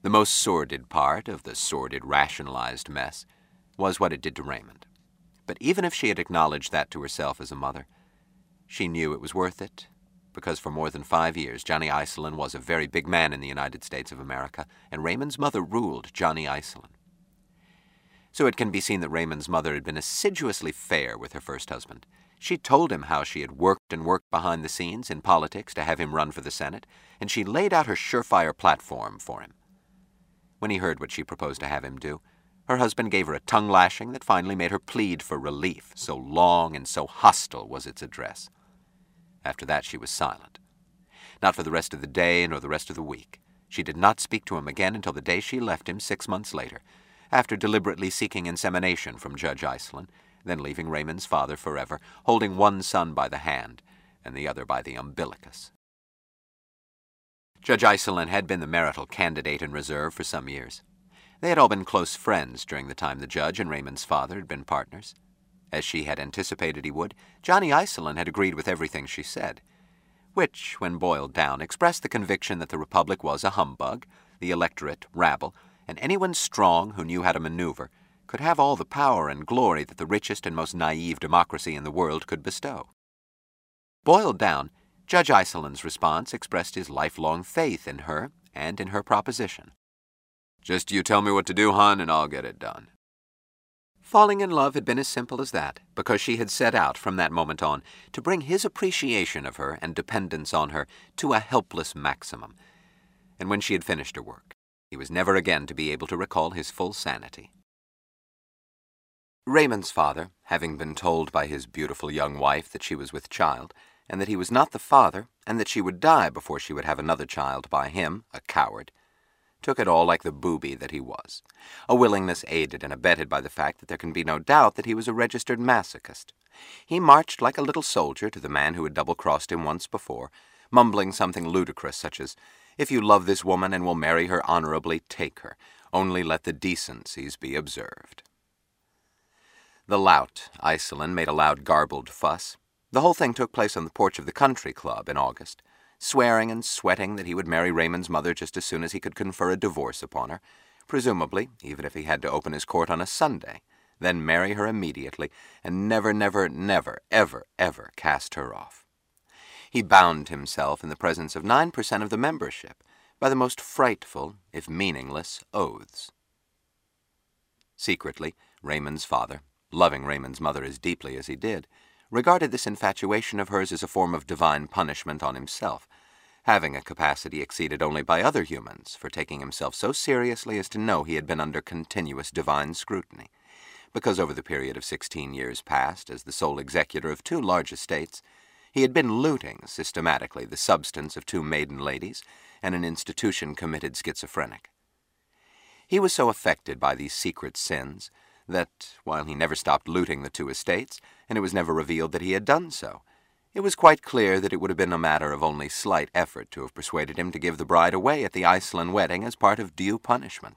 The most sordid part of the sordid, rationalized mess was what it did to Raymond. But even if she had acknowledged that to herself as a mother, she knew it was worth it, because for more than 5 years, Johnny Iselin was a very big man in the United States of America, and Raymond's mother ruled Johnny Iselin. So it can be seen that Raymond's mother had been assiduously fair with her first husband. She told him how she had worked and worked behind the scenes in politics to have him run for the Senate, and she laid out her surefire platform for him. When he heard what she proposed to have him do, her husband gave her a tongue-lashing that finally made her plead for relief, so long and so hostile was its address. After that, she was silent. Not for the rest of the day nor the rest of the week. She did not speak to him again until the day she left him 6 months later, after deliberately seeking insemination from Judge Iselin, then leaving Raymond's father forever, holding one son by the hand and the other by the umbilicus. Judge Iselin had been the marital candidate in reserve for some years. They had all been close friends during the time the judge and Raymond's father had been partners. As she had anticipated he would, Johnny Iselin had agreed with everything she said, which, when boiled down, expressed the conviction that the Republic was a humbug, the electorate rabble, and anyone strong who knew how to maneuver could have all the power and glory that the richest and most naive democracy in the world could bestow. Boiled down, Judge Iselin's response expressed his lifelong faith in her and in her proposition. "Just you tell me what to do, hon, and I'll get it done." Falling in love had been as simple as that, because she had set out from that moment on to bring his appreciation of her and dependence on her to a helpless maximum. And when she had finished her work, he was never again to be able to recall his full sanity. Raymond's father, having been told by his beautiful young wife that she was with child, and that he was not the father, and that she would die before she would have another child by him, a coward, took it all like the booby that he was, a willingness aided and abetted by the fact that there can be no doubt that he was a registered masochist. He marched like a little soldier to the man who had double-crossed him once before, mumbling something ludicrous such as, "If you love this woman and will marry her honorably, take her. Only let the decencies be observed." The lout, Iselin, made a loud garbled fuss. The whole thing took place on the porch of the country club in August, swearing and sweating that he would marry Raymond's mother just as soon as he could confer a divorce upon her, presumably, even if he had to open his court on a Sunday, then marry her immediately, and never, never, never, ever, ever cast her off. He bound himself in the presence of 9% of the membership by the most frightful, if meaningless, oaths. Secretly, Raymond's father, loving Raymond's mother as deeply as he did, regarded this infatuation of hers as a form of divine punishment on himself, having a capacity exceeded only by other humans for taking himself so seriously as to know he had been under continuous divine scrutiny, because over the period of 16 years past, as the sole executor of 2 large estates, he had been looting systematically the substance of 2 maiden ladies and an institution committed schizophrenic. He was so affected by these secret sins that, while he never stopped looting the 2 estates, and it was never revealed that he had done so, it was quite clear that it would have been a matter of only slight effort to have persuaded him to give the bride away at the Iselin wedding as part of due punishment.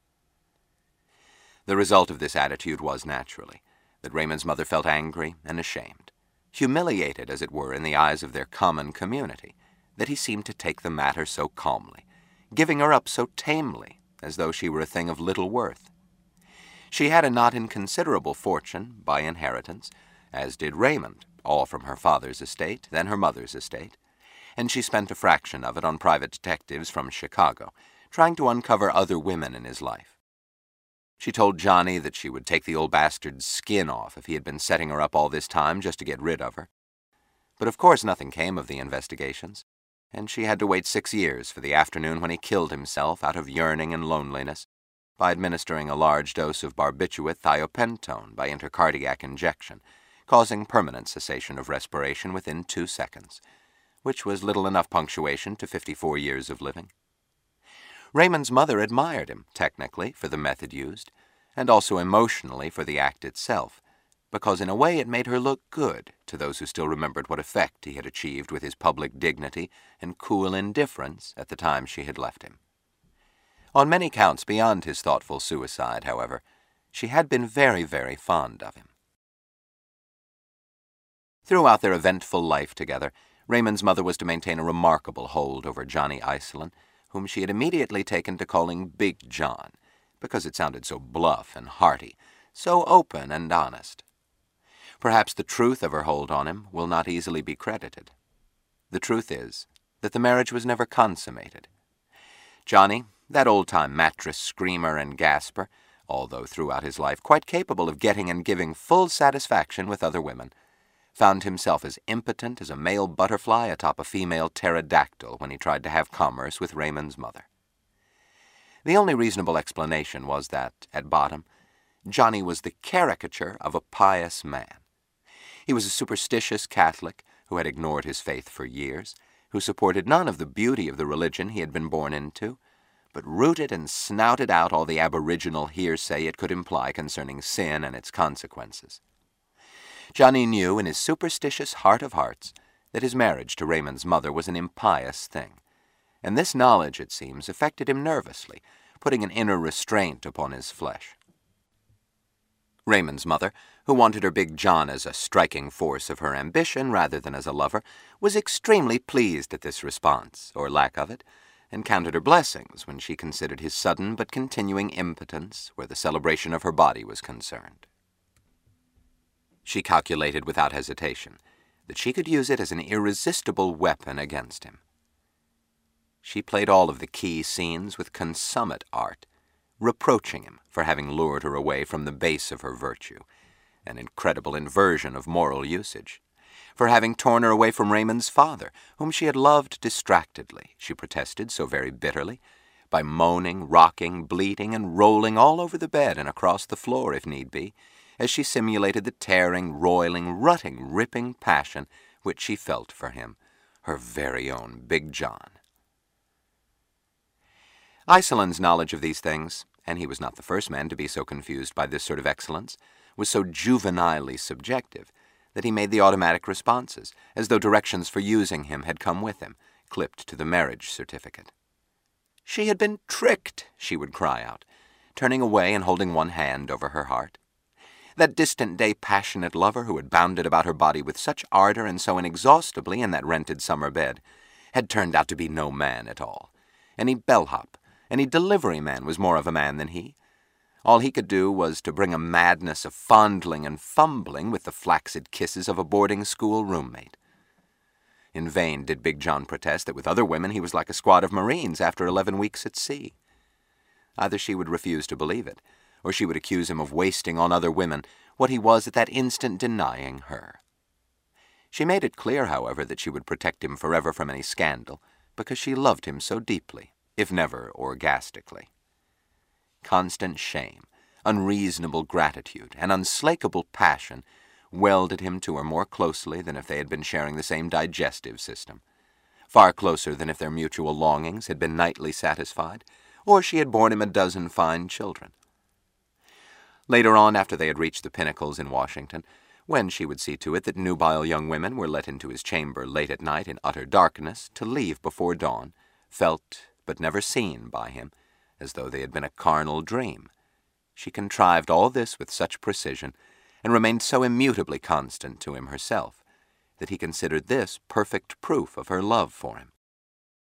The result of this attitude was, naturally, that Raymond's mother felt angry and ashamed, humiliated, as it were, in the eyes of their common community, that he seemed to take the matter so calmly, giving her up so tamely, as though she were a thing of little worth. She had a not inconsiderable fortune by inheritance, as did Raymond, all from her father's estate, then her mother's estate, and she spent a fraction of it on private detectives from Chicago, trying to uncover other women in his life. She told Johnny that she would take the old bastard's skin off if he had been setting her up all this time just to get rid of her. But of course nothing came of the investigations, and she had to wait 6 years for the afternoon when he killed himself out of yearning and loneliness, by administering a large dose of barbiturate thiopentone by intercardiac injection, causing permanent cessation of respiration within 2 seconds, which was little enough punctuation to 54 years of living. Raymond's mother admired him, technically, for the method used, and also emotionally for the act itself, because in a way it made her look good to those who still remembered what effect he had achieved with his public dignity and cool indifference at the time she had left him. On many counts beyond his thoughtful suicide, however, she had been very, very fond of him. Throughout their eventful life together, Raymond's mother was to maintain a remarkable hold over Johnny Iselin, whom she had immediately taken to calling Big John, because it sounded so bluff and hearty, so open and honest. Perhaps the truth of her hold on him will not easily be credited. The truth is that the marriage was never consummated. Johnny, that old-time mattress screamer and gasper, although throughout his life quite capable of getting and giving full satisfaction with other women, found himself as impotent as a male butterfly atop a female pterodactyl when he tried to have commerce with Raymond's mother. The only reasonable explanation was that, at bottom, Johnny was the caricature of a pious man. He was a superstitious Catholic who had ignored his faith for years, who supported none of the beauty of the religion he had been born into, but rooted and snouted out all the aboriginal hearsay it could imply concerning sin and its consequences. Johnny knew in his superstitious heart of hearts that his marriage to Raymond's mother was an impious thing, and this knowledge, it seems, affected him nervously, putting an inner restraint upon his flesh. Raymond's mother, who wanted her Big John as a striking force of her ambition rather than as a lover, was extremely pleased at this response, or lack of it, and counted her blessings when she considered his sudden but continuing impotence where the celebration of her body was concerned. She calculated without hesitation that she could use it as an irresistible weapon against him. She played all of the key scenes with consummate art, reproaching him for having lured her away from the base of her virtue, an incredible inversion of moral usage, for having torn her away from Raymond's father, whom she had loved distractedly, she protested so very bitterly, by moaning, rocking, bleating, and rolling all over the bed and across the floor, if need be, as she simulated the tearing, roiling, rutting, ripping passion which she felt for him, her very own Big John. Isolin's knowledge of these things, and he was not the first man to be so confused by this sort of excellence, was so juvenilely subjective that he made the automatic responses, as though directions for using him had come with him, clipped to the marriage certificate. She had been tricked, she would cry out, turning away and holding one hand over her heart. That distant-day passionate lover who had bounded about her body with such ardor and so inexhaustibly in that rented summer bed had turned out to be no man at all. Any bellhop, any delivery man was more of a man than he. All he could do was to bring a madness of fondling and fumbling with the flaccid kisses of a boarding-school roommate. In vain did Big John protest that with other women he was like a squad of Marines after 11 weeks at sea. Either she would refuse to believe it, or she would accuse him of wasting on other women what he was at that instant denying her. She made it clear, however, that she would protect him forever from any scandal, because she loved him so deeply, if never orgastically. Constant shame, unreasonable gratitude, and unslakable passion welded him to her more closely than if they had been sharing the same digestive system, far closer than if their mutual longings had been nightly satisfied, or she had borne him a dozen fine children. Later on, after they had reached the pinnacles in Washington, when she would see to it that nubile young women were let into his chamber late at night in utter darkness to leave before dawn, felt but never seen by him, as though they had been a carnal dream, she contrived all this with such precision, and remained so immutably constant to him herself, that he considered this perfect proof of her love for him.